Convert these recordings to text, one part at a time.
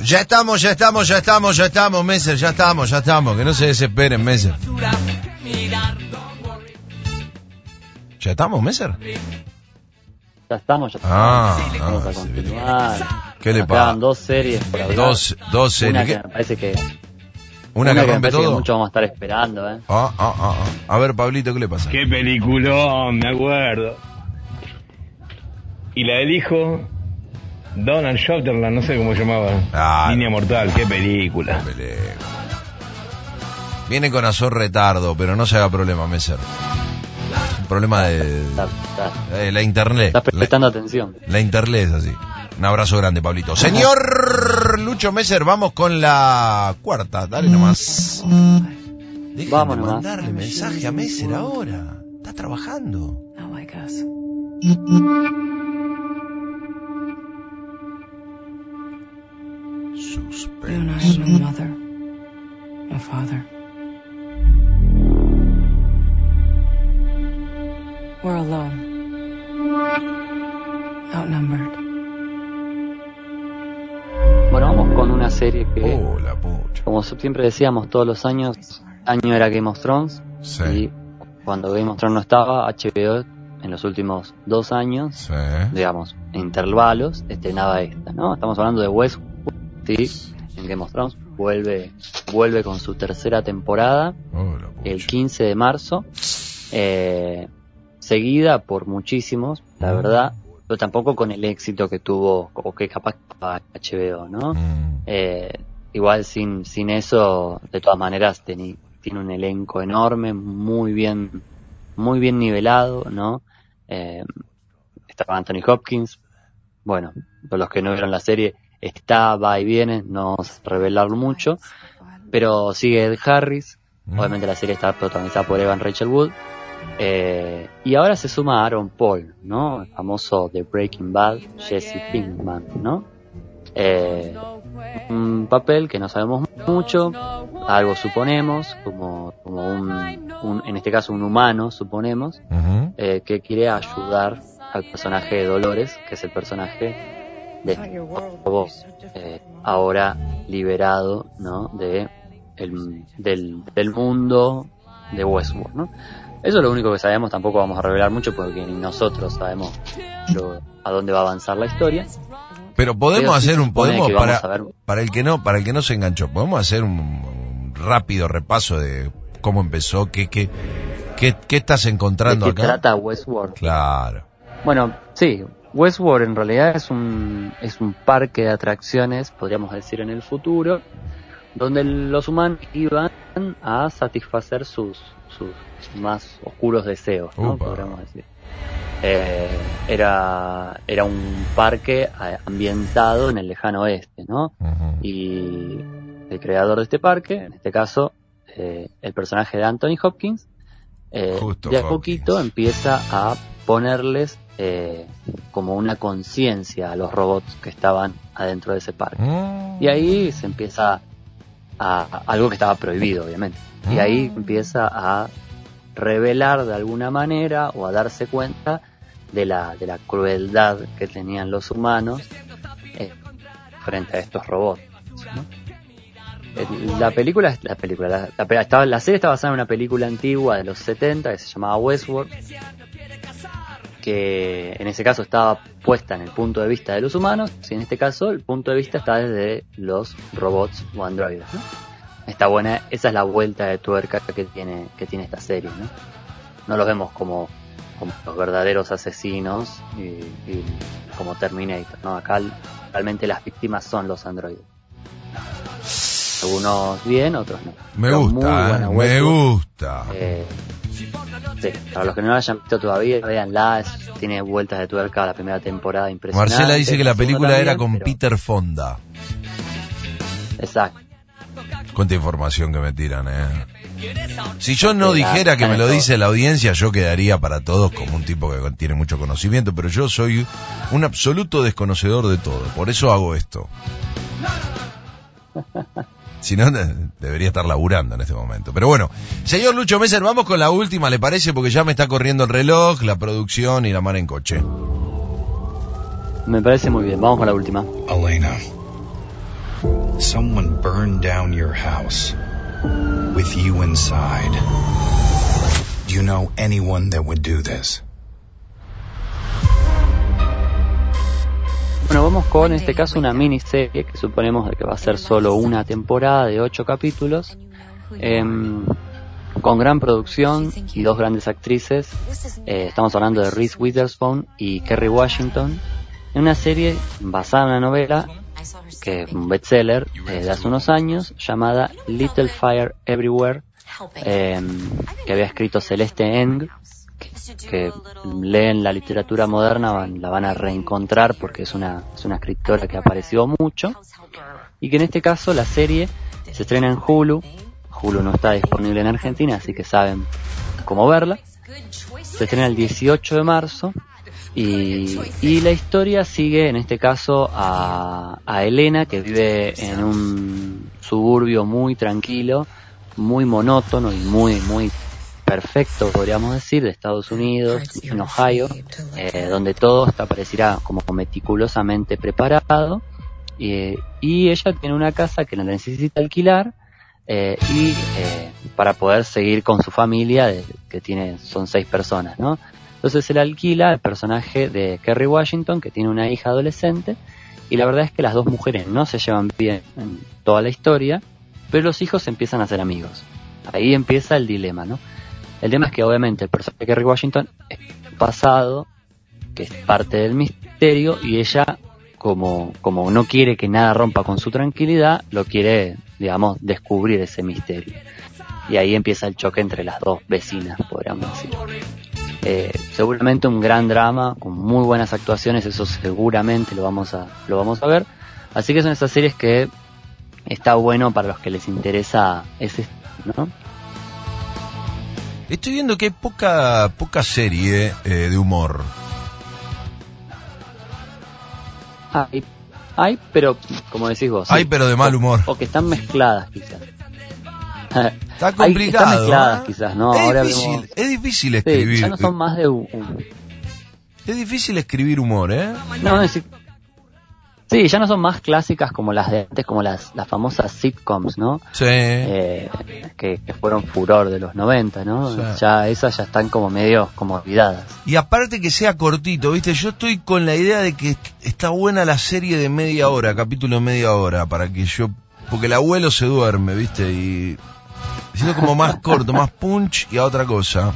Ya estamos, Messer, ya estamos. Que no se desesperen, Messer. ¿Ya estamos, Messer? Ya estamos. Vamos a continuar. ¿Qué le Nos pasa? quedan 2 series por hablar. Dos series. Una que me parece que... Una que me rompe parece que todo. mucho vamos a estar esperando, A ver, Pablito, ¿qué le pasa? Qué peliculón, me acuerdo. Y la del hijo, Donald Sutherland, no sé cómo se llamaba. Línea Mortal, qué película. Viene con Azor retardo, pero no se haga problema, Messer. Un problema de la internet. Estás prestando atención. La internet es así. Un abrazo grande, Pablito. Señor Lucho Messer, vamos con la cuarta. Dale nomás. Vamos de nomás. mandarle mensaje a Messer ahora. Está trabajando. Suspense. No mother, no father. We're alone. Outnumbered. Bueno, vamos con una serie que, la pucha. como siempre decíamos todos los años, año era Game of Thrones. Sí. Y cuando Game of Thrones no estaba, HBO en los últimos 2 años, Sí. digamos, en intervalos, estrenaba esta, ¿no? Estamos hablando de Westworld, sí, en Game of Thrones, vuelve con su tercera temporada, el 15 de marzo, seguida por muchísimos, la verdad, pero tampoco con el éxito que tuvo, o que capaz HBO, ¿no? Igual sin eso, de todas maneras, tiene un elenco enorme, muy bien nivelado, ¿no? Estaba Anthony Hopkins, bueno, para los que no vieron la serie, va y viene, no vamos a revelarlo mucho, pero sigue Ed Harris, obviamente la serie está protagonizada por Evan Rachel Wood, y ahora se suma Aaron Paul, ¿no? El famoso de Breaking Bad, Jesse Pinkman, ¿no? Un papel que no sabemos mucho, algo suponemos, como un en este caso un humano, suponemos, que quiere ayudar al personaje de Dolores, que es el personaje de robot, ahora liberado, ¿no? del mundo de Westworld, ¿no? Eso es lo único que sabemos, tampoco vamos a revelar mucho porque ni nosotros sabemos a dónde va a avanzar la historia. Pero podemos hacer para el que no se enganchó, podemos hacer un rápido repaso de cómo empezó, qué estás encontrando ¿De qué acá? trata Westworld? Claro. Bueno, sí, Westworld en realidad es un parque de atracciones, podríamos decir en el futuro, donde los humanos iban a satisfacer sus más oscuros deseos, ¿no? Podríamos decir. Era un parque ambientado en el lejano oeste, ¿no? Y el creador de este parque, en este caso el personaje de Anthony Hopkins, de a poquito empieza a ponerles como una conciencia a los robots que estaban adentro de ese parque. Y ahí se empieza a algo que estaba prohibido, obviamente. Y ahí empieza a revelar de alguna manera o a darse cuenta de la crueldad que tenían los humanos frente a estos robots, ¿no? La serie está basada en una película antigua de los 70 que se llamaba Westworld, que en ese caso estaba puesta en el punto de vista de los humanos, y en este caso el punto de vista está desde los robots o androides, ¿no? Está buena, esa es la vuelta de tuerca que tiene esta serie, ¿no? No los vemos como los verdaderos asesinos y como Terminator, ¿no? Acá realmente las víctimas son los androides. Algunos bien, otros no. Me gusta. Sí, para los que no la hayan visto todavía, véanla, tiene vueltas de tuerca la primera temporada impresionante. Marcela dice que la película también, era con Peter Fonda. Exacto. Cuánta información que me tiran, Si yo no dijera que me lo dice la audiencia, yo quedaría para todos como un tipo que tiene mucho conocimiento, pero yo soy un absoluto desconocedor de todo, por eso hago esto. Si no, debería estar laburando en este momento. Pero bueno, señor Lucho Messer, vamos con la última, ¿le parece? Porque ya me está corriendo el reloj, la producción y la mar en coche. Me parece muy bien, vamos con la última. Elena. Someone burned down your house with you inside. Do you know anyone that would do this? Bueno, vamos con, en este caso, una miniserie que suponemos de que va a ser solo una temporada de 8 capítulos, con gran producción y 2 grandes actrices. Estamos hablando de Reese Witherspoon y Kerry Washington, en una serie basada en una novela que es un bestseller de hace unos años, llamada Little Fire Everywhere, que había escrito Celeste Ng, que leen la literatura moderna, la van a reencontrar porque es una escritora que apareció mucho, y que en este caso la serie se estrena en Hulu. Hulu no está disponible en Argentina, así que saben cómo verla. Se estrena el 18 de marzo y la historia sigue, en este caso, a Elena, que vive en un suburbio muy tranquilo, muy monótono y muy perfecto, podríamos decir, de Estados Unidos, en Ohio, donde todo pareciera como meticulosamente preparado, y ella tiene una casa que la necesita alquilar, para poder seguir con su familia, son 6 personas, ¿no? Entonces se la alquila al personaje de Kerry Washington, que tiene una hija adolescente, y la verdad es que las 2 mujeres no se llevan bien en toda la historia, pero los hijos empiezan a ser amigos. Ahí empieza el dilema, ¿no? El tema es que obviamente el personaje de Kerry Washington es pasado, que es parte del misterio, y ella, como no quiere que nada rompa con su tranquilidad, lo quiere, digamos, descubrir ese misterio. Y ahí empieza el choque entre las 2 vecinas, podríamos decir. Seguramente un gran drama, con muy buenas actuaciones, eso seguramente lo vamos a ver. Así que son esas series que está bueno para los que les interesa ese, ¿no? Estoy viendo que hay poca serie de humor. Hay, pero como decís vos. Hay, pero de mal humor. O que están mezcladas, quizás. Está complicado. Están mezcladas, quizás, ¿no? Es difícil escribir. Sí, ya no son más de Es difícil escribir humor, ¿eh? No, sí, ya no son más clásicas como las de antes, como las famosas sitcoms, ¿no? Sí. Que fueron furor de los 90, ¿no? Sí. Ya esas ya están como medio como olvidadas. Y aparte que sea cortito, ¿viste? Yo estoy con la idea de que está buena la serie de media hora, capítulo de media hora, porque el abuelo se duerme, ¿viste? Y siendo como más corto, más punch y a otra cosa.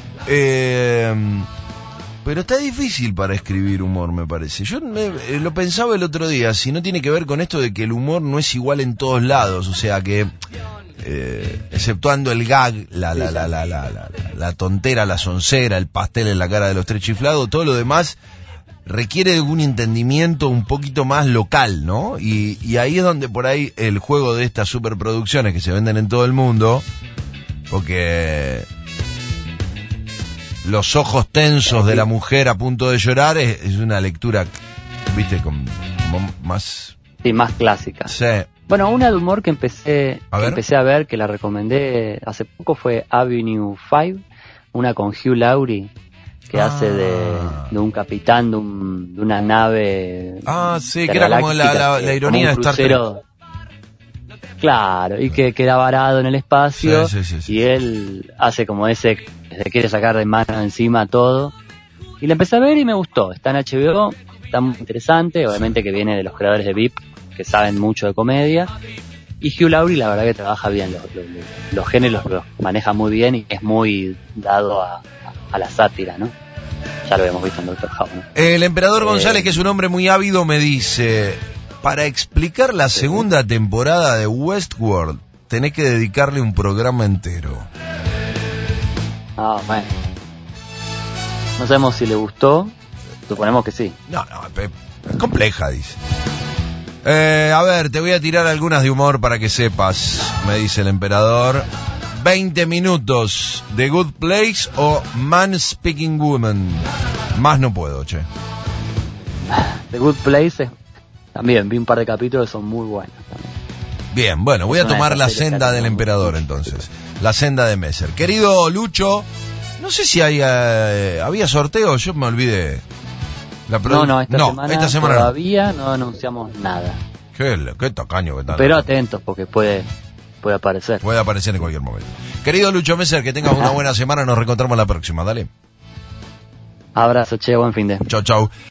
Pero está difícil para escribir humor, me parece. Yo lo pensaba el otro día, si no tiene que ver con esto de que el humor no es igual en todos lados, o sea que, exceptuando el gag, la tontera, la soncera, el pastel en la cara de los 3 chiflados, todo lo demás requiere de un entendimiento un poquito más local, ¿no? Y ahí es donde por ahí el juego de estas superproducciones que se venden en todo el mundo, porque los ojos tensos de la mujer a punto de llorar es una lectura, ¿viste? Como más... Sí, más clásica. Sí. Bueno, una de humor que empecé a ver, que la recomendé hace poco, fue Avenue 5, una con Hugh Laurie, que hace de un capitán de una nave. Sí, que era como la ironía de Star Trek. Claro, y que queda varado en el espacio, sí. Y él hace como ese, se quiere sacar de mano encima todo. Y la empecé a ver y me gustó. Está en HBO, está muy interesante, obviamente que viene de los creadores de VIP, que saben mucho de comedia. Y Hugh Laurie, la verdad que trabaja bien, los géneros los maneja muy bien y es muy dado a la sátira, ¿no? Ya lo habíamos visto en Doctor House, ¿no? El emperador González, que es un hombre muy ávido, me dice: para explicar la segunda temporada de Westworld, tenés que dedicarle un programa entero. Bueno. No sabemos si le gustó, suponemos que sí. No, es compleja, dice. A ver, te voy a tirar algunas de humor para que sepas, me dice el emperador. 20 minutos, The Good Place o Man Speaking Woman. Más no puedo, che. The Good Place también vi un par de capítulos, son muy buenos también. Bien, bueno, voy a tomar la senda del emperador entonces. La senda de Messer. Querido Lucho, no sé si había sorteo, yo me olvidé. Esta semana todavía no anunciamos nada. Qué tacaño que tal. Pero atentos, porque puede aparecer. Puede aparecer en cualquier momento. Querido Lucho Messer, que tengas una buena semana. Nos reencontramos la próxima. Dale. Abrazo, che, buen fin de. Chau, chau.